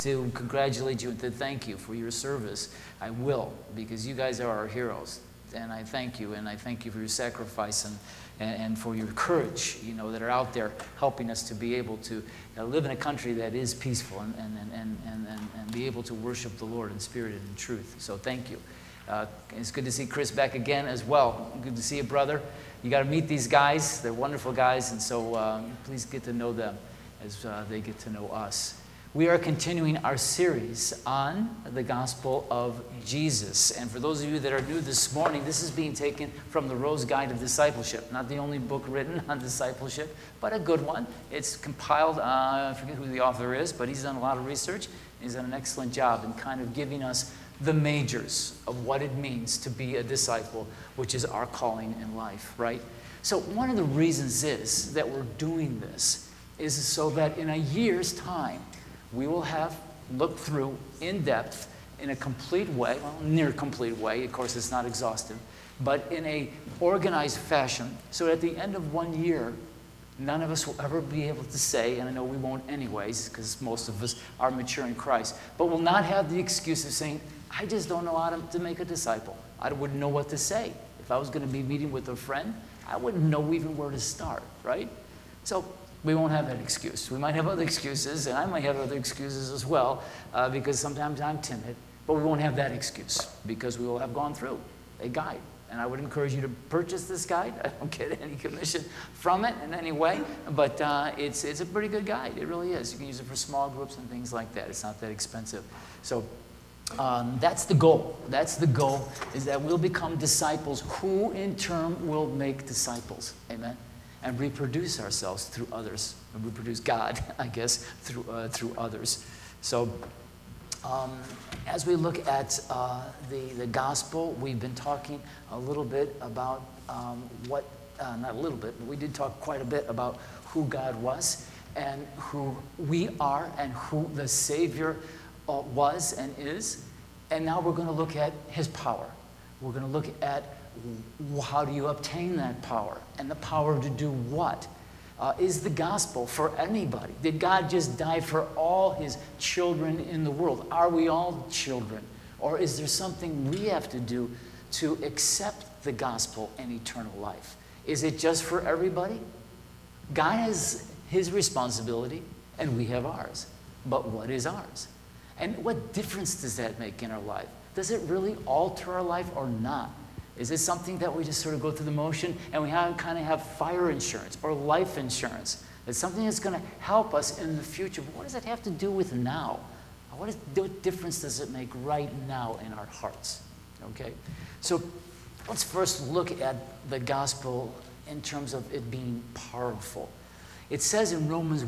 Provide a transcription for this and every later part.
to congratulate you and to thank you for your service. I will, because you guys are our heroes. And I thank you, and I thank you for your sacrifice and for your courage, that are out there helping us to be able to live in a country that is peaceful and be able to worship the Lord in spirit and in truth. So thank you. It's good to see Chris back again as well. Good to see you, brother. You got to meet these guys. They're wonderful guys, and so please get to know them as they get to know us. We are continuing our series on the gospel of Jesus. And for those of you that are new this morning, this is being taken from the Rose Guide of Discipleship. Not the only book written on discipleship, but a good one. It's compiled, I forget who the author is, but he's done a lot of research. He's done an excellent job in kind of giving us the majors of what it means to be a disciple, which is our calling in life, right? So one of the reasons is that we're doing this is so that in a year's time, we will have looked through in depth, in a complete way, well, near complete way, of course it's not exhaustive, but in a organized fashion, so at the end of 1 year, none of us will ever be able to say, and I know we won't anyways, because most of us are mature in Christ, but will not have the excuse of saying, I just don't know how to make a disciple. I wouldn't know what to say. If I was going to be meeting with a friend, I wouldn't know even where to start, right? So we won't have that excuse. We might have other excuses, and I might have other excuses as well, because sometimes I'm timid, but we won't have that excuse because we will have gone through a guide. And I would encourage you to purchase this guide. I don't get any commission from it in any way, but it's a pretty good guide. It really is. You can use it for small groups and things like that. It's not that expensive. So that's the goal. That's the goal, is that we'll become disciples who in turn will make disciples. Amen. And reproduce ourselves through others, and reproduce God, I guess, through others. So, as we look at the gospel, we've been talking a little bit about not a little bit, but we did talk quite a bit about who God was and who we are and who the Savior was and is. And now we're going to look at His power. We're going to look at how do you obtain that power? And the power to do what? Is the gospel for anybody? Did God just die for all His children in the world? Are we all children? Or is there something we have to do to accept the gospel and eternal life? Is it just for everybody? God has His responsibility and we have ours. But what is ours? And what difference does that make in our life? Does it really alter our life or not? Is it something that we just sort of go through the motion and we kind of have fire insurance or life insurance? It's something that's going to help us in the future. But what does that have to do with now? What difference does it make right now in our hearts? Okay? So let's first look at the gospel in terms of it being powerful. It says in Romans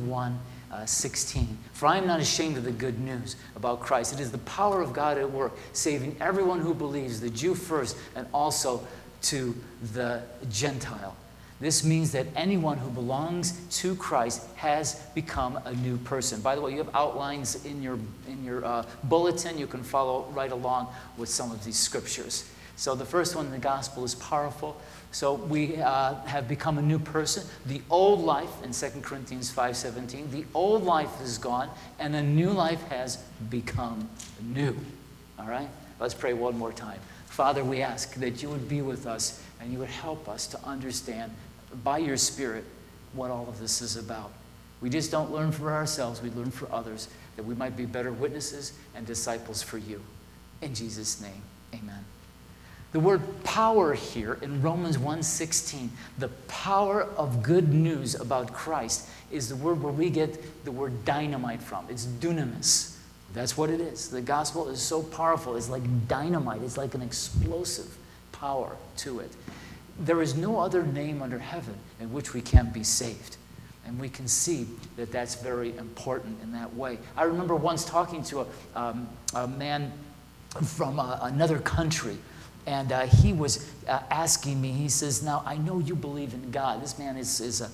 1:16, for I am not ashamed of the good news about Christ. It is the power of God at work, saving everyone who believes, the Jew first, and also to the Gentile. This means that anyone who belongs to Christ has become a new person. By the way, you have outlines in your bulletin. You can follow right along with some of these scriptures. So the first one, the gospel is powerful. So we have become a new person. The old life, in 2 Corinthians 5:17, the old life is gone, and a new life has become new. All right? Let's pray one more time. Father, we ask that you would be with us, and you would help us to understand, by your Spirit, what all of this is about. We just don't learn for ourselves, we learn for others, that we might be better witnesses and disciples for you. In Jesus' name, amen. The word power here in Romans 1:16, the power of good news about Christ, is the word where we get the word dynamite from. It's dunamis. That's what it is. The gospel is so powerful. It's like dynamite. It's like an explosive power to it. There is no other name under heaven in which we can be saved. And we can see that that's very important in that way. I remember once talking to a man from another country. And he was asking me, he says, now, I know you believe in God. This man is a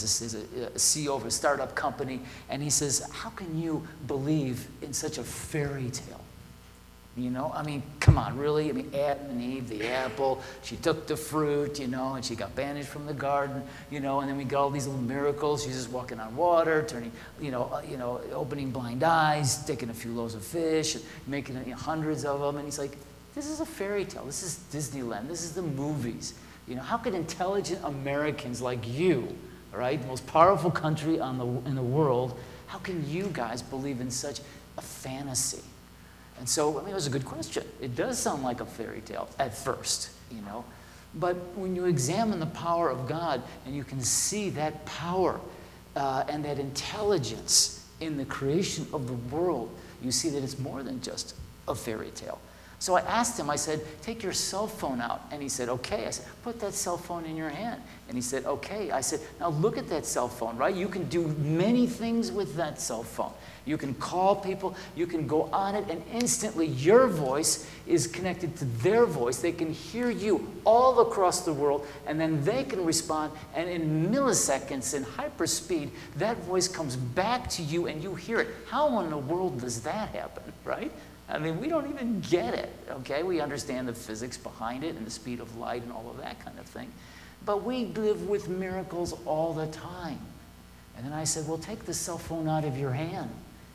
CEO of a startup company. And he says, how can you believe in such a fairy tale? You know, I mean, come on, really? I mean, Adam and Eve, the apple, she took the fruit, you know, and she got banished from the garden, you know, and then we got all these little miracles. She's just walking on water, turning, opening blind eyes, taking a few loaves of fish, and making hundreds of them. And he's like, this is a fairy tale. This is Disneyland. This is the movies. You know, how could intelligent Americans like you, right, the most powerful country in the world, how can you guys believe in such a fantasy? And so, I mean, it was a good question. It does sound like a fairy tale at first, you know. But when you examine the power of God and you can see that power and that intelligence in the creation of the world, you see that it's more than just a fairy tale. So I asked him, I said, take your cell phone out. And he said, okay. I said, put that cell phone in your hand. And he said, okay. I said, now look at that cell phone, right? You can do many things with that cell phone. You can call people, you can go on it, and instantly your voice is connected to their voice. They can hear you all across the world, and then they can respond, and in milliseconds, in hyperspeed, that voice comes back to you and you hear it. How in the world does that happen, right? I mean, we don't even get it, okay? We understand the physics behind it and the speed of light and all of that kind of thing. But we live with miracles all the time. And then I said, well, take the cell phone out of your hand.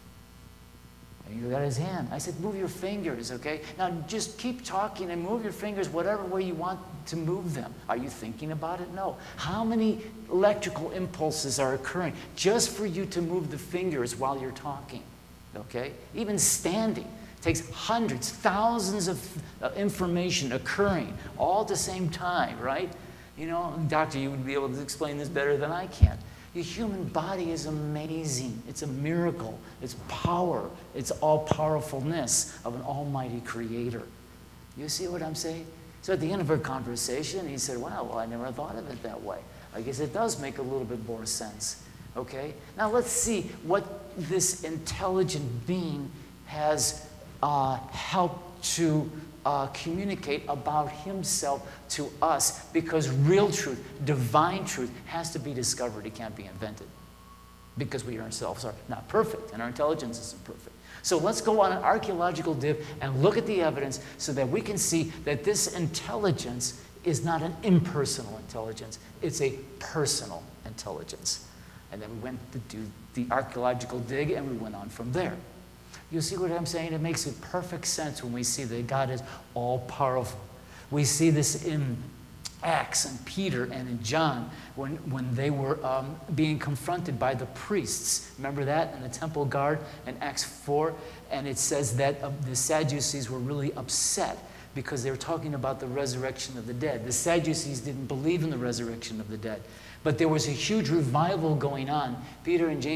And he got his hand. I said, move your fingers, okay? Now just keep talking and move your fingers whatever way you want to move them. Are you thinking about it? No. How many electrical impulses are occurring just for you to move the fingers while you're talking, okay? Even standing. It takes hundreds, thousands of information occurring all at the same time, right? You know, doctor, you would be able to explain this better than I can. The human body is amazing. It's a miracle. It's power. It's all-powerfulness of an almighty creator. You see what I'm saying? So at the end of our conversation, he said, wow, well, I never thought of it that way. I guess it does make a little bit more sense. Okay? Now let's see what this intelligent being has helped to communicate about himself to us, because real truth, divine truth, has to be discovered. It can't be invented, because we ourselves are not perfect and our intelligence isn't perfect. So let's go on an archaeological dip and look at the evidence so that we can see that this intelligence is not an impersonal intelligence. It's a personal intelligence. And then we went to do the archaeological dig and we went on from there. You see what I'm saying? It makes perfect sense when we see that God is all-powerful. We see this in Acts and Peter and in John when they were being confronted by the priests. Remember that in the temple guard in Acts 4? And it says that the Sadducees were really upset because they were talking about the resurrection of the dead. The Sadducees didn't believe in the resurrection of the dead. But there was a huge revival going on. Peter and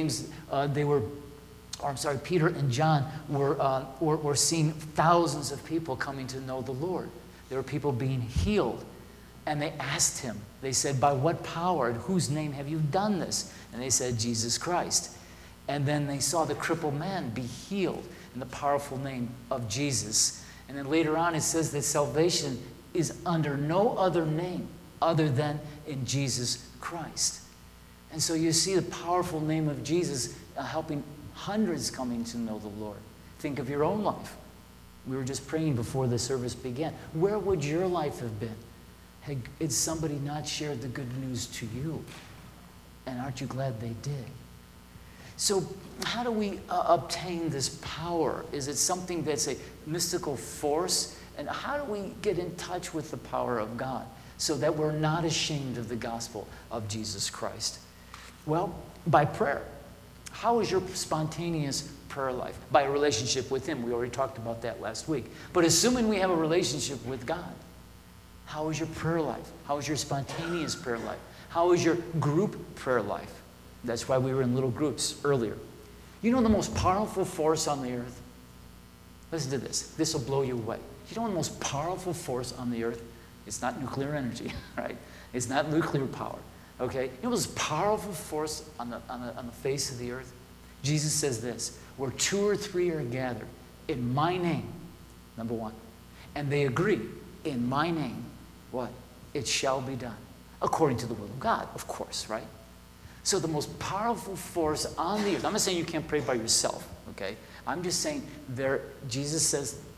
John were seeing thousands of people coming to know the Lord. There were people being healed. And they asked him, they said, by what power, in whose name have you done this? And they said, Jesus Christ. And then they saw the crippled man be healed in the powerful name of Jesus. And then later on it says that salvation is under no other name other than in Jesus Christ. And so you see the powerful name of Jesus helping hundreds coming to know the Lord. Think of your own life. We were just praying before the service began. Where would your life have been had somebody not shared the good news to you? And aren't you glad they did? So how do we obtain this power? Is it something that's a mystical force? And how do we get in touch with the power of God so that we're not ashamed of the gospel of Jesus Christ? Well, by prayer. How is your spontaneous prayer life? By a relationship with Him. We already talked about that last week. But assuming we have a relationship with God, how is your prayer life? How is your spontaneous prayer life? How is your group prayer life? That's why we were in little groups earlier. You know the most powerful force on the earth? Listen to this. This will blow you away. You know the most powerful force on the earth? It's not nuclear energy, right? It's not nuclear power. Okay? You know the most powerful force on the face of the earth? Jesus says this, where 2 or 3 are gathered in my name, number 1, and they agree in my name, what? It shall be done. According to the will of God, of course, right? So the most powerful force on the earth, I'm not saying you can't pray by yourself, okay? I'm just saying Jesus says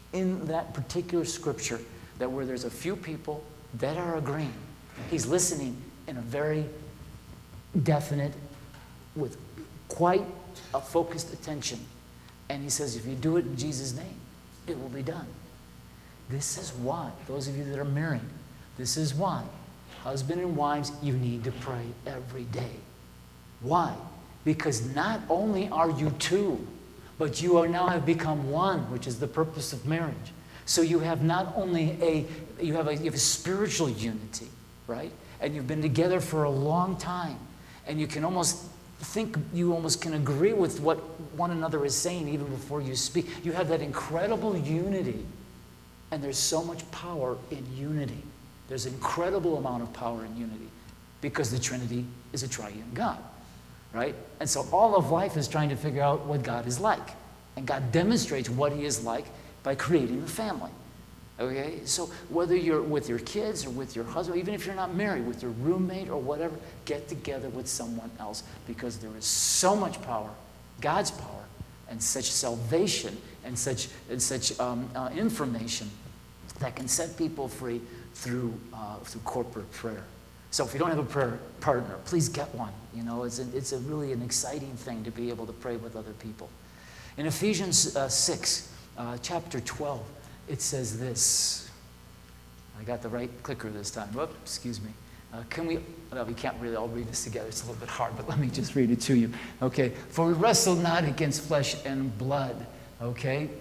in that particular scripture that where there's a few people that are agreeing, he's listening in a very definite, with quite a focused attention. And he says, if you do it in Jesus' name, it will be done. This is why, those of you that are married, this is why, husband and wives, you need to pray every day. Why? Because not only are you two, but you are now have become one, which is the purpose of marriage. So you have not only you have a spiritual unity, right? And you've been together for a long time. And you can almost you almost can agree with what one another is saying even before you speak. You have that incredible unity. And there's so much power in unity. There's an incredible amount of power in unity because the Trinity is a triune God, right? And so all of life is trying to figure out what God is like. And God demonstrates what he is like by creating a family. Okay? So whether you're with your kids or with your husband, even if you're not married, with your roommate or whatever, get together with someone else because there is so much power, God's power, and such salvation and such information that can set people free through corporate prayer. So if you don't have a prayer partner, please get one. You know, it's a really an exciting thing to be able to pray with other people. In Ephesians 6, chapter 12, it says this. I got the right clicker this time. Whoop, excuse me. We can't really all read this together. It's a little bit hard, but let me just read it to you. Okay. For we wrestle not against flesh and blood. Okay.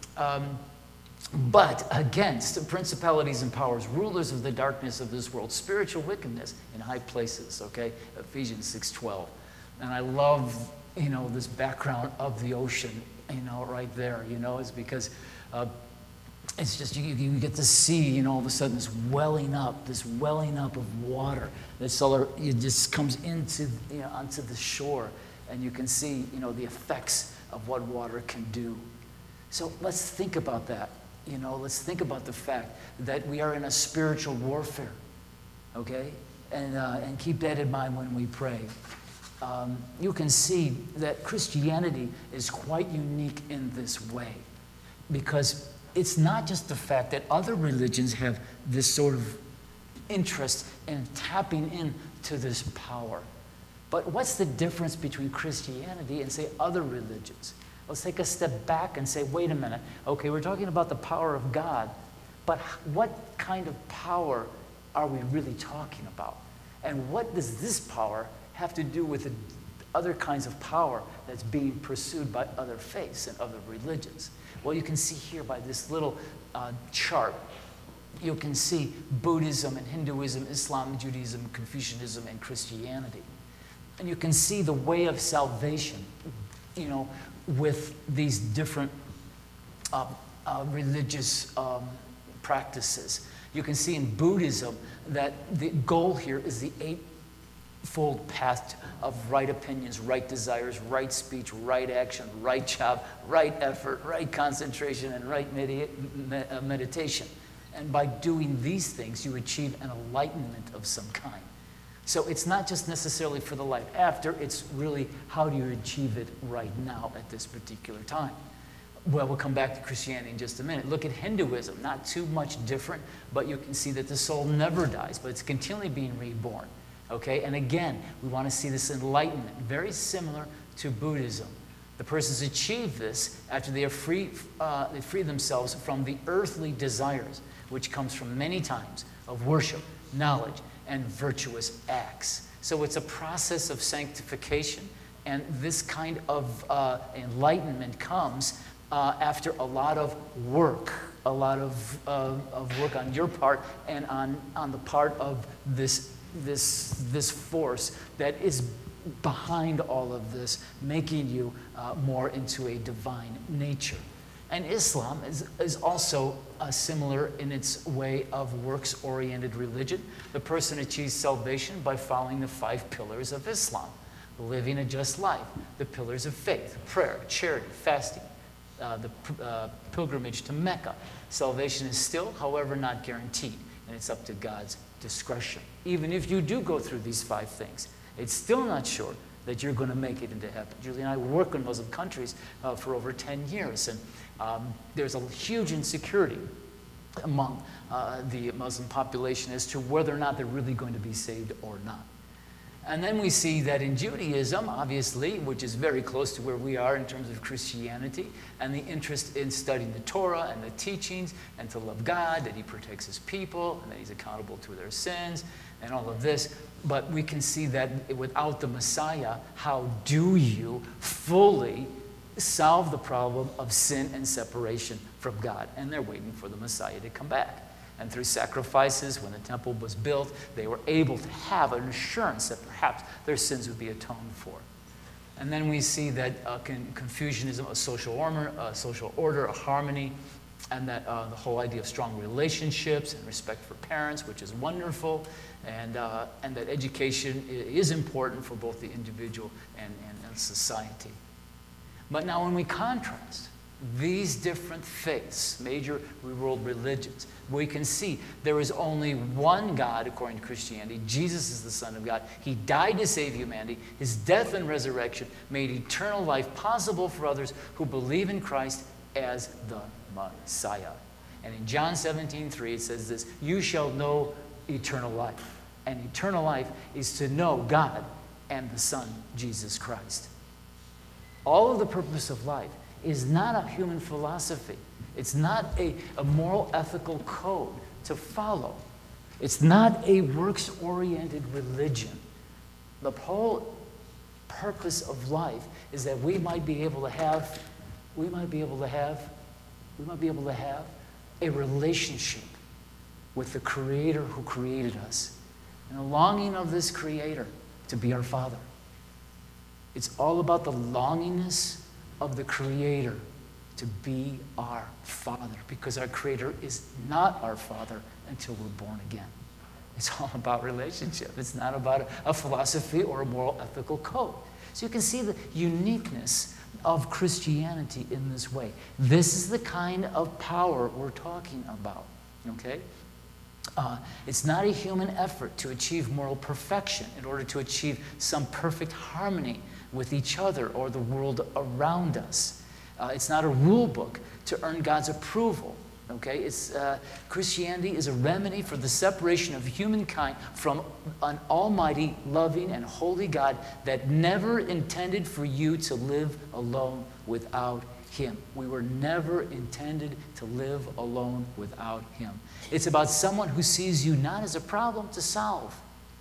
But against principalities and powers, rulers of the darkness of this world, spiritual wickedness in high places. Okay. Ephesians 6:12. And I love, this background of the ocean, right there, it's because it's just, you get to see, all of a sudden this welling up of water. It just comes into, onto the shore, and you can see, the effects of what water can do. So let's think about that. Let's think about the fact that we are in a spiritual warfare, okay? And keep that in mind when we pray. You can see that Christianity is quite unique in this way, because it's not just the fact that other religions have this sort of interest in tapping into this power. But what's the difference between Christianity and, say, other religions? Let's take a step back and say, wait a minute. Okay, we're talking about the power of God, but what kind of power are we really talking about? And what does this power have to do with the other kinds of power that's being pursued by other faiths and other religions? Well, you can see here by this little chart, you can see Buddhism and Hinduism, Islam, Judaism, Confucianism, and Christianity. And you can see the way of salvation, with these different religious practices. You can see in Buddhism that the goal here is the eightfold path of right opinions, right desires, right speech, right action, right job, right effort, right concentration, and right meditation. And by doing these things, you achieve an enlightenment of some kind. So it's not just necessarily for the life after, it's really how do you achieve it right now at this particular time. Well, we'll come back to Christianity in just a minute. Look at Hinduism, not too much different, but you can see that the soul never dies, but it's continually being reborn. Okay, and again, we want to see this enlightenment, very similar to Buddhism. The persons achieve this after they free themselves from the earthly desires, which comes from many times of worship, knowledge, and virtuous acts. So it's a process of sanctification, and this kind of enlightenment comes after a lot of work, work on your part and on the part of this force that is behind all of this, making you more into a divine nature. And Islam is also similar in its way of works-oriented religion. The person achieves salvation by following the 5 pillars of Islam: living a just life, the pillars of faith, prayer, charity, fasting, the pilgrimage to Mecca. Salvation is still, however, not guaranteed, and it's up to God's discretion. Even if you do go through these 5 things, it's still not sure that you're going to make it into heaven. Julie and I work in Muslim countries for over 10 years, and there's a huge insecurity among the Muslim population as to whether or not they're really going to be saved or not. And then we see that in Judaism, obviously, which is very close to where we are in terms of Christianity, and the interest in studying the Torah and the teachings, and to love God, that he protects his people, and that he's accountable to their sins, and all of this. But we can see that without the Messiah, how do you fully solve the problem of sin and separation from God? And they're waiting for the Messiah to come back. And through sacrifices, when the temple was built, they were able to have an assurance that perhaps their sins would be atoned for. And then we see that Confucianism, a social order, a harmony, and that the whole idea of strong relationships and respect for parents, which is wonderful, and that education is important for both the individual and society. But now when we contrast these different faiths, major world religions, we can see there is only one God according to Christianity. Jesus is the Son of God. He died to save humanity. His death and resurrection made eternal life possible for others who believe in Christ as the Messiah. And in John 17:3 it says this, "You shall know eternal life." And eternal life is to know God and the Son, Jesus Christ. All of the purpose of life is not a human philosophy. It's not a moral ethical code to follow. It's not a works-oriented religion. The whole purpose of life is that we might be able to have a relationship with the Creator who created us, and a longing of this Creator to be our Father. It's all about the longingness of the Creator to be our Father, because our Creator is not our Father until we're born again. It's all about relationship. It's not about a philosophy or a moral ethical code. So you can see the uniqueness of Christianity in this way. This is the kind of power we're talking about, okay? It's not a human effort to achieve moral perfection in order to achieve some perfect harmony with each other or the world around us. It's not a rule book to earn God's approval. Okay, Christianity is a remedy for the separation of humankind from an almighty, loving, and holy God that never intended for you to live alone without Him. We were never intended to live alone without Him. It's about someone who sees you not as a problem to solve,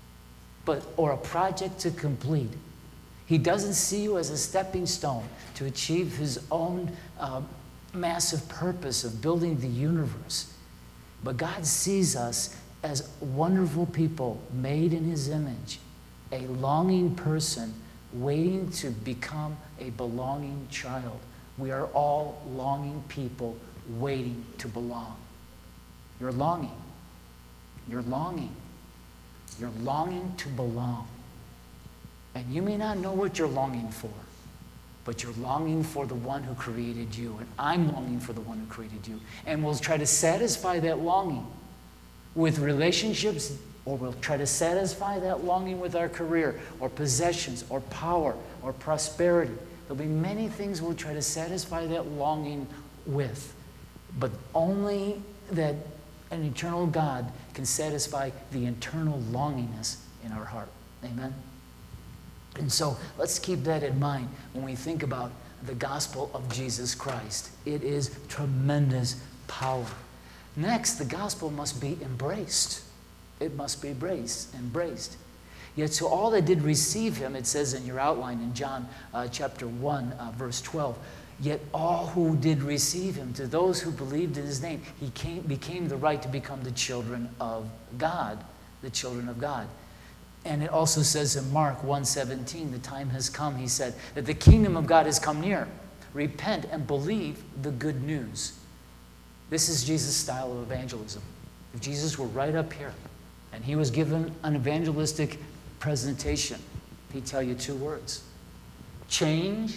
or a project to complete. He doesn't see you as a stepping stone to achieve His own massive purpose of building the universe. But God sees us as wonderful people made in His image, a longing person waiting to become a belonging child. We are all longing people waiting to belong. You're longing. You're longing. You're longing to belong. And you may not know what you're longing for, but you're longing for the one who created you, and I'm longing for the one who created you. And we'll try to satisfy that longing with relationships, or we'll try to satisfy that longing with our career, or possessions, or power, or prosperity. There'll be many things we'll try to satisfy that longing with, but only that an eternal God can satisfy the internal longingness in our heart. Amen? And so let's keep that in mind when we think about the gospel of Jesus Christ. It is tremendous power. Next, the gospel must be embraced. It must be embraced. Yet to all that did receive Him, it says in your outline in John chapter 1, verse 12, yet all who did receive Him, to those who believed in His name, He became the right to become the children of God, the children of God. And it also says in Mark 1:17, the time has come, He said, that the kingdom of God has come near. Repent and believe the good news. This is Jesus' style of evangelism. If Jesus were right up here and He was given an evangelistic presentation, He'd tell you two words. Change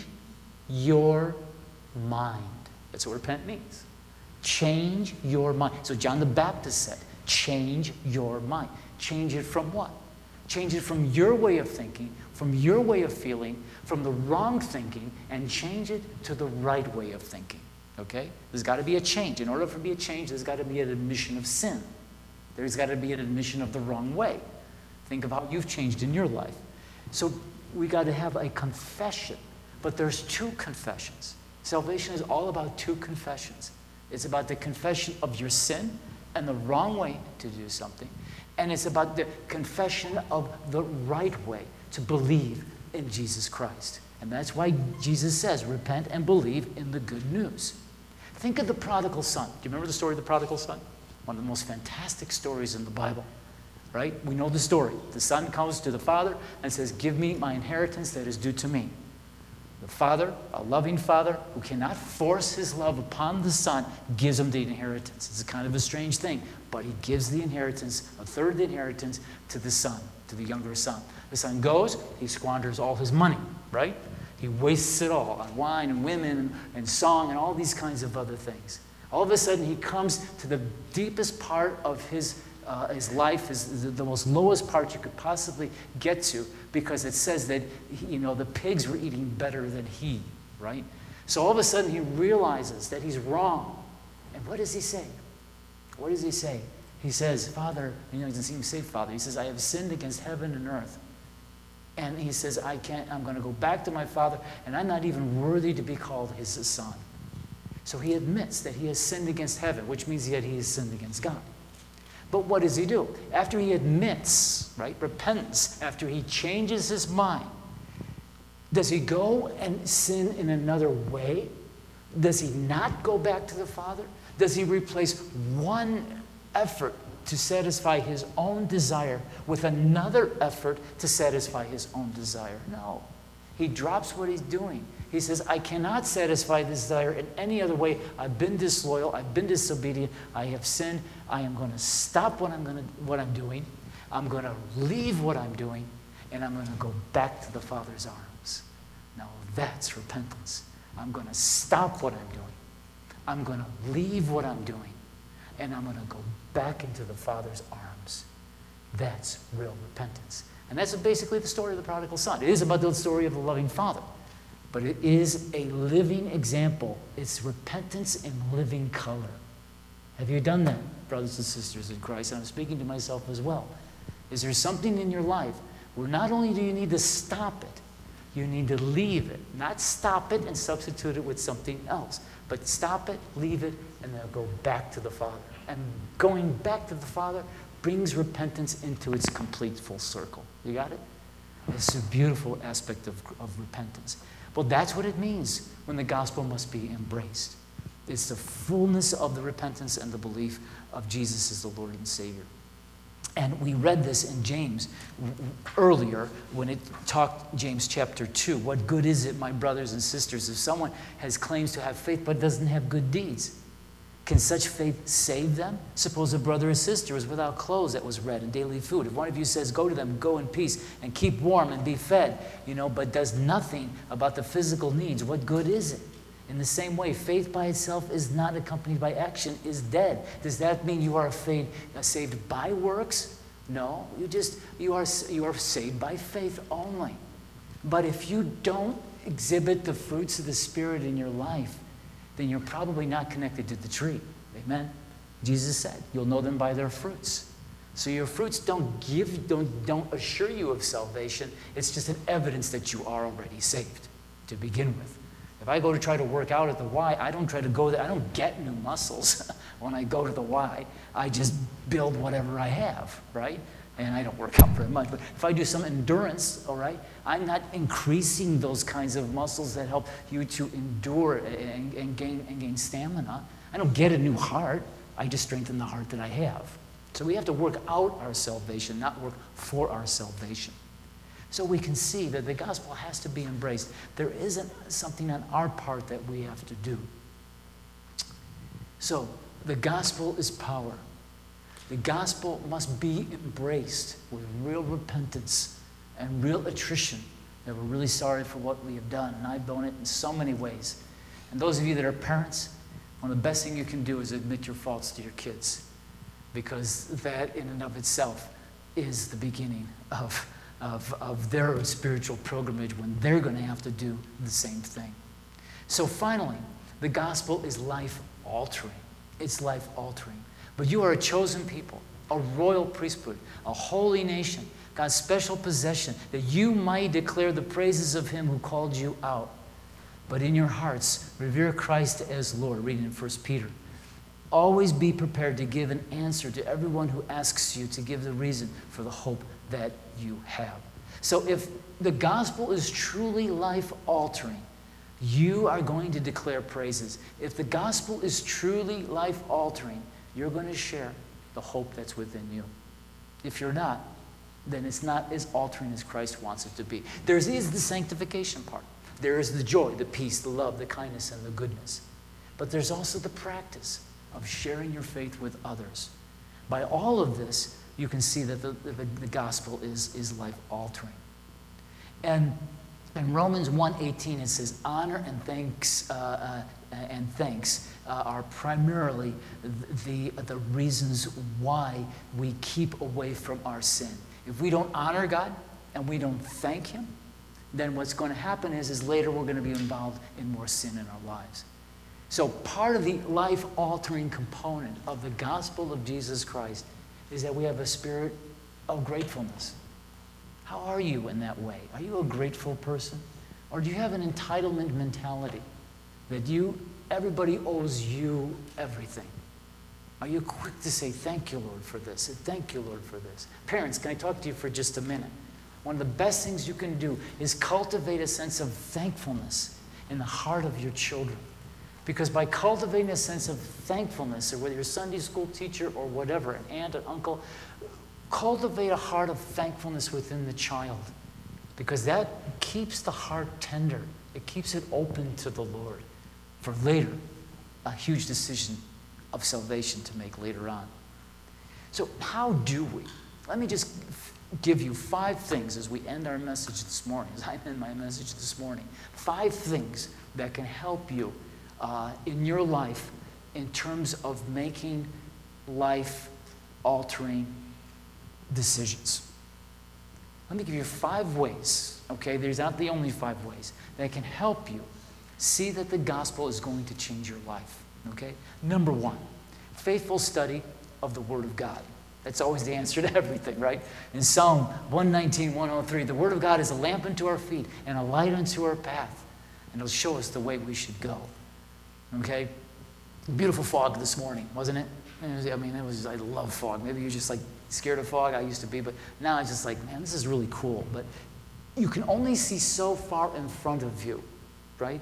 your mind. That's what repent means. Change your mind. So John the Baptist said, change your mind. Change it from what? Change it from your way of thinking, from your way of feeling, from the wrong thinking, and change it to the right way of thinking. Okay? There's got to be a change. In order for there to be a change, there's got to be an admission of sin. There's got to be an admission of the wrong way. Think of how you've changed in your life. So we got to have a confession. But there's two confessions. Salvation is all about two confessions. It's about the confession of your sin and the wrong way to do something. And it's about the confession of the right way to believe in Jesus Christ. And that's why Jesus says, repent and believe in the good news. Think of the prodigal son. Do you remember the story of the prodigal son? One of the most fantastic stories in the Bible, right? We know the story. The son comes to the father and says, give me my inheritance that is due to me. The father, a loving father who cannot force his love upon the son, gives him the inheritance. It's kind of a strange thing, but he gives the inheritance, a third of the inheritance, to the son, to the younger son. The son goes, he squanders all his money, right? He wastes it all on wine and women and song and all these kinds of other things. All of a sudden, he comes to the deepest part of his life, the most lowest part you could possibly get to, because it says that, the pigs were eating better than he, right? So all of a sudden, he realizes that he's wrong. And what does he say? What does he say? He says, Father, he doesn't even say Father. He says, I have sinned against heaven and earth. And he says, I'm going to go back to my father, and I'm not even worthy to be called his son. So he admits that he has sinned against heaven, which means that he has sinned against God. But what does he do? After he admits, right, repents, after he changes his mind, does he go and sin in another way? Does he not go back to the Father? Does he replace one effort to satisfy his own desire with another effort to satisfy his own desire? No. He drops what he's doing. He says, I cannot satisfy this desire in any other way. I've been disloyal. I've been disobedient. I have sinned. I am going to stop what I'm doing. I'm going to leave what I'm doing, and I'm going to go back to the Father's arms. Now that's repentance. I'm going to stop what I'm doing. I'm going to leave what I'm doing, and I'm going to go back into the Father's arms. That's real repentance. And that's basically the story of the prodigal son. It is about the story of the loving Father. But it is a living example. It's repentance in living color. Have you done that, brothers and sisters in Christ? And I'm speaking to myself as well. Is there something in your life where not only do you need to stop it, you need to leave it. Not stop it and substitute it with something else, but stop it, leave it, and then go back to the Father. And going back to the Father brings repentance into its complete full circle. You got it? It's a beautiful aspect of repentance. Well, that's what it means when the gospel must be embraced. It's the fullness of the repentance and the belief of Jesus as the Lord and Savior. And we read this in James earlier when it talked, James chapter 2. What good is it, my brothers and sisters, if someone has claims to have faith but doesn't have good deeds? Can such faith save them? Suppose a brother or sister is without clothes that was red and daily food. If one of you says, go to them, go in peace, and keep warm and be fed, but does nothing about the physical needs, what good is it? In the same way, faith by itself is not accompanied by action, is dead. Does that mean you are saved by works? No, you are saved by faith only. But if you don't exhibit the fruits of the Spirit in your life, then you're probably not connected to the tree. Amen? Jesus said, you'll know them by their fruits. So your fruits don't assure you of salvation. It's just an evidence that you are already saved to begin with. If I go to try to work out at the Y, I don't try to go there. I don't get new muscles when I go to the Y. I just build whatever I have, right? And I don't work out very much. But if I do some endurance, all right, I'm not increasing those kinds of muscles that help you to endure and gain stamina. I don't get a new heart. I just strengthen the heart that I have. So we have to work out our salvation, not work for our salvation. So we can see that the gospel has to be embraced. There isn't something on our part that we have to do. So the gospel is power. The gospel must be embraced with real repentance and real attrition, that we're really sorry for what we have done. And I've done it in so many ways. And those of you that are parents, one of the best things you can do is admit your faults to your kids, because that in and of itself is the beginning of their spiritual pilgrimage when they're going to have to do the same thing. So finally, the gospel is life-altering. It's life-altering. But you are a chosen people, a royal priesthood, a holy nation, God's special possession, that you might declare the praises of him who called you out. But in your hearts, revere Christ as Lord, reading in 1 Peter. Always be prepared to give an answer to everyone who asks you to give the reason for the hope that you have. So if the gospel is truly life-altering, you are going to declare praises. If the gospel is truly life-altering, you're going to share the hope that's within you. If you're not, then it's not as altering as Christ wants it to be. There is the sanctification part. There is the joy, the peace, the love, the kindness, and the goodness. But there's also the practice of sharing your faith with others. By all of this, you can see that the gospel is life-altering. And in Romans 1:18, it says, honor and thanks are primarily the reasons why we keep away from our sin. If we don't honor God and we don't thank him, then what's going to happen is later we're going to be involved in more sin in our lives. So part of the life-altering component of the gospel of Jesus Christ is that we have a spirit of gratefulness. How are you in that way? Are you a grateful person? Or do you have an entitlement mentality that everybody owes you everything? Are you quick to say, thank you, Lord, for this, and thank you, Lord, for this? Parents, can I talk to you for just a minute? One of the best things you can do is cultivate a sense of thankfulness in the heart of your children. Because by cultivating a sense of thankfulness, or whether you're a Sunday school teacher or whatever, an aunt, an uncle, cultivate a heart of thankfulness within the child. Because that keeps the heart tender. It keeps it open to the Lord for later, a huge decision of salvation to make later on. So how do we? Let me just give you 5 things as we end our message this morning, as I end my message this morning. 5 things that can help you in your life in terms of making life-altering decisions. Let me give you 5 ways, okay? There's not the only 5 ways that can help you see that the gospel is going to change your life, okay? Number 1, faithful study of the Word of God. That's always the answer to everything, right? In Psalm 119, 103, the Word of God is a lamp unto our feet and a light unto our path, and it'll show us the way we should go, okay? Beautiful fog this morning, wasn't it? I love fog. Maybe you're just like scared of fog. I used to be, but now it's just like, man, this is really cool. But you can only see so far in front of you, right?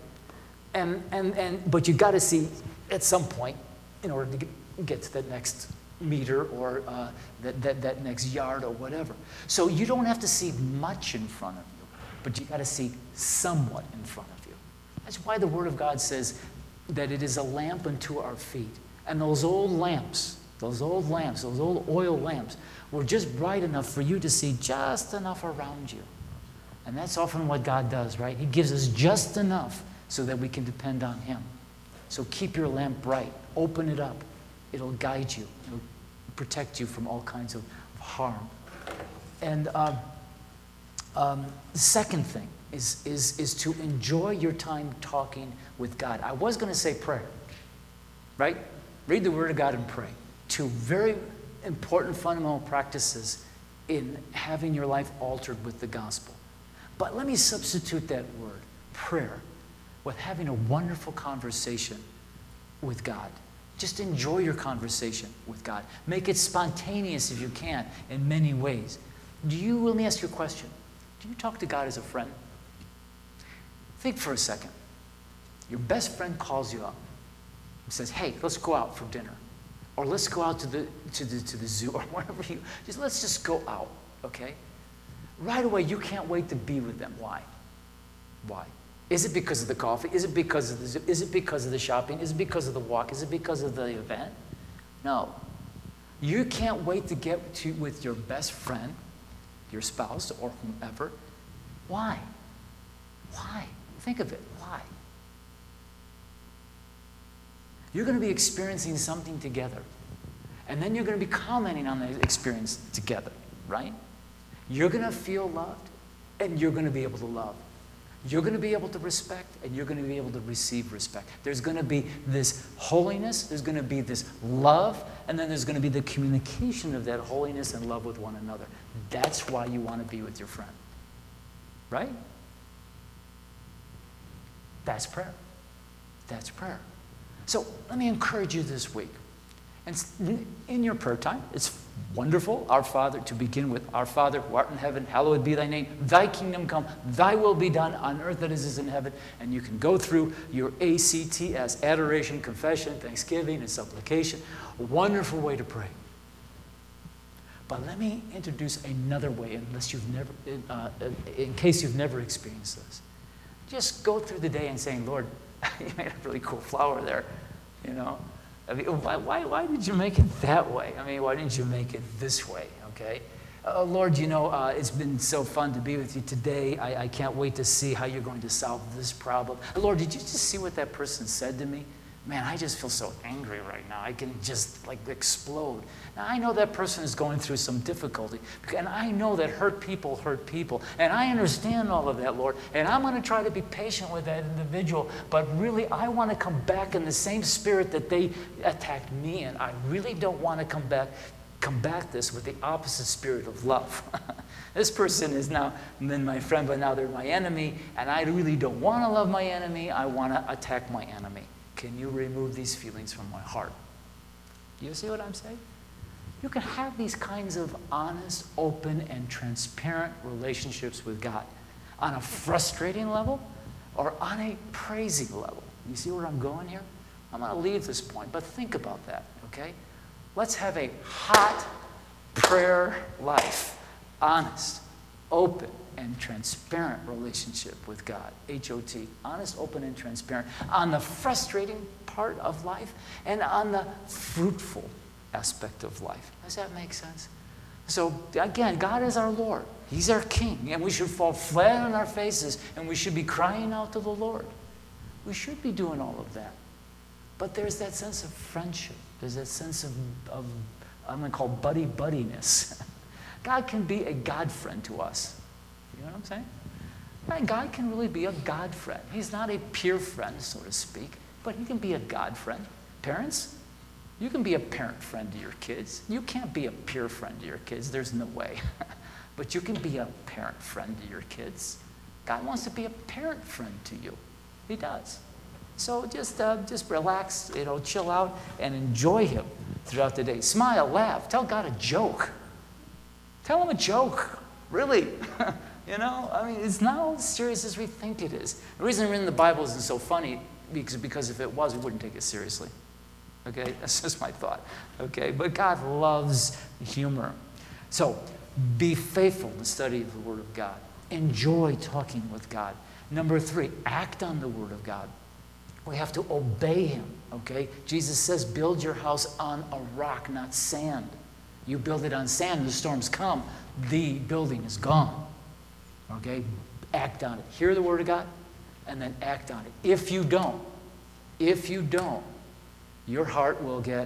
But you got to see at some point in order to get to that next meter or that next yard or whatever. So you don't have to see much in front of you, but you got to see somewhat in front of you. That's why the Word of God says that it is a lamp unto our feet. And those old lamps, those old oil lamps, were just bright enough for you to see just enough around you. And that's often what God does, right? He gives us just enough so that we can depend on him. So keep your lamp bright. Open it up. It'll guide you. It'll protect you from all kinds of harm. And the second thing is to enjoy your time talking with God. I was going to say prayer, right? Read the Word of God and pray. 2 very important fundamental practices in having your life altered with the gospel. But let me substitute that word, prayer, with having a wonderful conversation with God. Just enjoy your conversation with God. Make it spontaneous if you can in many ways. Let me ask you a question. Do you talk to God as a friend? Think for a second. Your best friend calls you up. He says, hey, let's go out for dinner. Or let's go out to the zoo or wherever let's just go out, okay? Right away, you can't wait to be with them. Why? Why? Is it because of the coffee? Is it because of the zoo? Is it because of the shopping? Is it because of the walk? Is it because of the event? No. You can't wait to get with your best friend, your spouse, or whomever. Why? Why? Think of it. Why? You're going to be experiencing something together. And then you're going to be commenting on the experience together, right? You're going to feel loved, and you're going to be able to love. You're going to be able to respect, and you're going to be able to receive respect. There's going to be this holiness, there's going to be this love, and then there's going to be the communication of that holiness and love with one another. That's why you want to be with your friend. Right? That's prayer. That's prayer. So let me encourage you this week. And in your prayer time, it's wonderful, our Father, to begin with. Our Father, who art in heaven, hallowed be thy name. Thy kingdom come, thy will be done on earth as it is in heaven. And you can go through your ACTS, adoration, confession, thanksgiving, and supplication. A wonderful way to pray. But let me introduce another way, in case you've never experienced this. Just go through the day and saying, Lord, you made a really cool flower there, you know. I mean, why did you make it that way? I mean, why didn't you make it this way, okay? Lord, you know, it's been so fun to be with you today. I can't wait to see how you're going to solve this problem. Lord, did you just see what that person said to me? Man, I just feel so angry right now. I can just like explode. Now, I know that person is going through some difficulty, and I know that hurt people, and I understand all of that, Lord, and I'm going to try to be patient with that individual, but really I want to come back in the same spirit that they attacked me in. I really don't want to combat this with the opposite spirit of love. This person is now been my friend, but now they're my enemy, and I really don't want to love my enemy. I want to attack my enemy. Can you remove these feelings from my heart? Do you see what I'm saying? You can have these kinds of honest, open, and transparent relationships with God on a frustrating level or on a praising level. You see where I'm going here? I'm going to leave this point, but think about that, okay? Let's have a hot prayer life. Honest, open, and transparent relationship with God. H-O-T. Honest, open, and transparent. On the frustrating part of life and on the fruitful aspect of life. Does that make sense? So again, God is our Lord. He's our King. And we should fall flat on our faces and we should be crying out to the Lord. We should be doing all of that. But there's that sense of friendship. There's that sense of I'm going to call buddy-buddiness. God can be a God friend to us. You know what I'm saying? And God can really be a God friend. He's not a peer friend, so to speak, but he can be a God friend. Parents, you can be a parent friend to your kids. You can't be a peer friend to your kids. There's no way. But you can be a parent friend to your kids. God wants to be a parent friend to you. He does. So just relax, chill out and enjoy him throughout the day. Smile, laugh, tell God a joke. Tell him a joke, really. I mean, it's not as serious as we think it is. The reason we're in the Bible isn't so funny because if it was, we wouldn't take it seriously. Okay, that's just my thought. Okay, but God loves humor. So be faithful to study the Word of God. Enjoy talking with God. Number 3, act on the Word of God. We have to obey him, okay? Jesus says, build your house on a rock, not sand. You build it on sand, the storms come, the building is gone. Okay? Act on it. Hear the Word of God, and then act on it. If you don't, your heart will get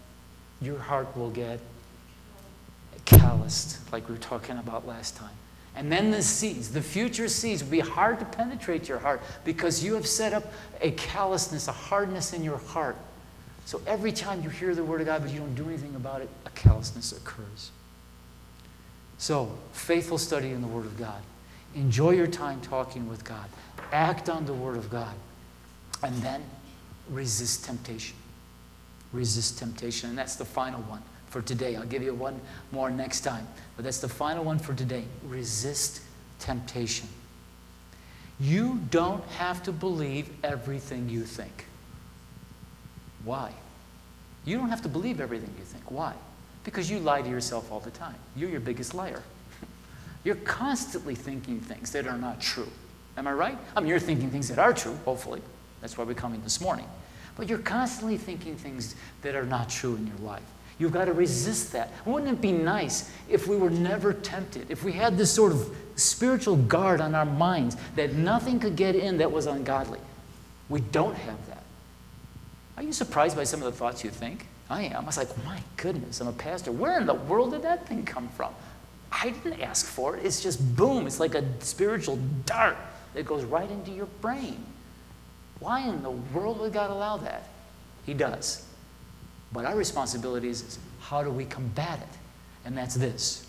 calloused, like we were talking about last time. And then the future seeds will be hard to penetrate your heart because you have set up a callousness, a hardness in your heart. So every time you hear the Word of God but you don't do anything about it, a callousness occurs. So, faithful study in the Word of God. Enjoy your time talking with God. Act on the Word of God. And then resist temptation. Resist temptation. And that's the final one for today. I'll give you one more next time. But that's the final one for today. Resist temptation. You don't have to believe everything you think. Why? You don't have to believe everything you think. Why? Because you lie to yourself all the time. You're your biggest liar. You're constantly thinking things that are not true. Am I right? I mean, you're thinking things that are true, hopefully. That's why we're coming this morning. But you're constantly thinking things that are not true in your life. You've got to resist that. Wouldn't it be nice if we were never tempted, if we had this sort of spiritual guard on our minds that nothing could get in that was ungodly? We don't have that. Are you surprised by some of the thoughts you think? I am. I was like, my goodness, I'm a pastor. Where in the world did that thing come from? I didn't ask for it. It's just boom. It's like a spiritual dart that goes right into your brain. Why in the world would God allow that? He does. But our responsibility is how do we combat it? And that's this.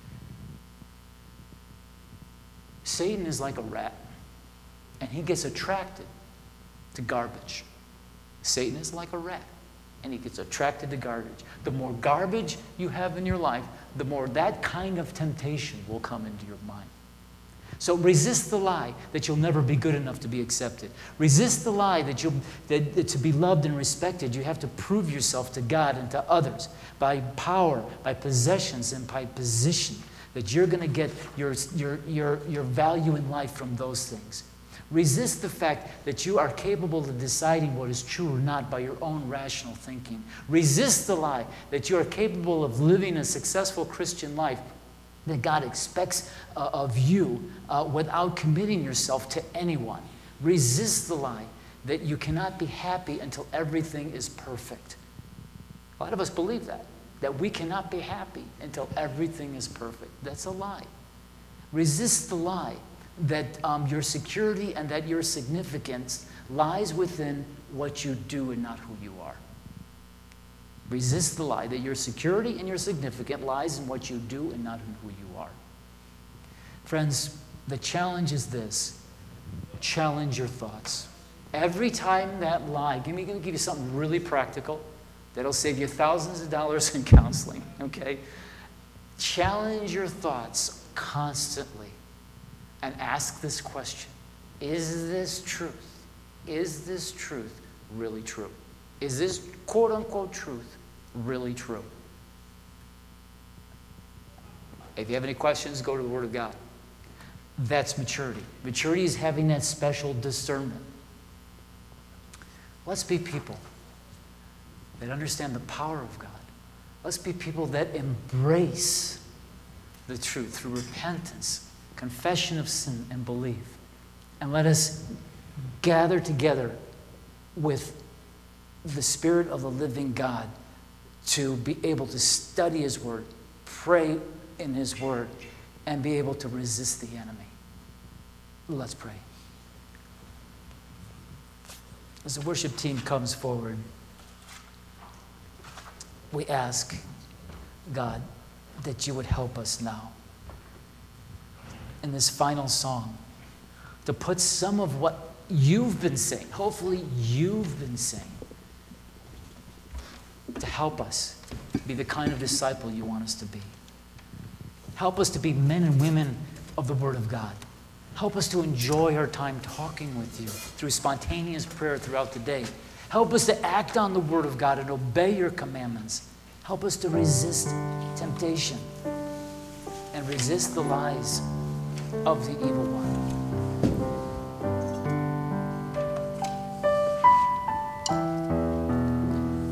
Satan is like a rat, and he gets attracted to garbage. Satan is like a rat, and he gets attracted to garbage. The more garbage you have in your life, the more that kind of temptation will come into your mind. So resist the lie that you'll never be good enough to be accepted. Resist the lie that to be loved and respected, you have to prove yourself to God and to others by power, by possessions, and by position, that you're going to get your value in life from those things. Resist the fact that you are capable of deciding what is true or not by your own rational thinking. Resist the lie that you are capable of living a successful Christian life that God expects of you without committing yourself to anyone. Resist the lie that you cannot be happy until everything is perfect. A lot of us believe that we cannot be happy until everything is perfect. That's a lie. Resist the lie that your security and that your significance lies within what you do and not who you are. Resist the lie that your security and your significance lies in what you do and not in who you are. Friends, the challenge is this. Challenge your thoughts. Every time that lie, I'm going to give you something really practical that'll save you thousands of dollars in counseling, okay? Challenge your thoughts constantly and ask this question. Is this truth? Is this truth really true? Is this quote-unquote truth really true? If you have any questions, go to the Word of God. That's maturity. Maturity is having that special discernment. Let's be people that understand the power of God. Let's be people that embrace the truth through repentance, confession of sin, and belief. And let us gather together with the Spirit of the living God to be able to study His Word, pray in His Word, and be able to resist the enemy. Let's pray. As the worship team comes forward, we ask, God, that you would help us now in this final song to put some of what you've been saying, hopefully you've been saying, to help us be the kind of disciple you want us to be. Help us to be men and women of the Word of God. Help us to enjoy our time talking with you through spontaneous prayer throughout the day. Help us to act on the Word of God and obey your commandments. Help us to resist temptation and resist the lies of the evil one.